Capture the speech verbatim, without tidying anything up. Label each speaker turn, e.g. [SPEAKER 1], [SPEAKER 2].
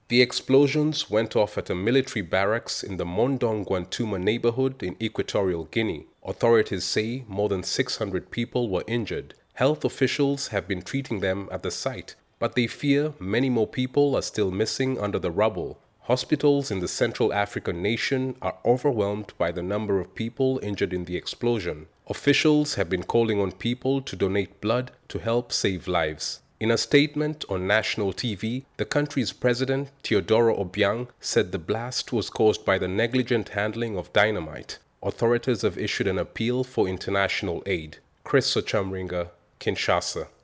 [SPEAKER 1] The explosions went off at a military barracks in the Mondong-Guantuma neighborhood in Equatorial Guinea. Authorities say more than six hundred people were injured. Health officials have been treating them at the site, but they fear many more people are still missing under the rubble. Hospitals in the Central African nation are overwhelmed by the number of people injured in the explosion. Officials have been calling on people to donate blood to help save lives. In a statement on national T V, the country's president, Teodoro Obiang, said the blast was caused by the negligent handling of dynamite. Authorities have issued an appeal for international aid. Chris Ochamringa, Kinshasa.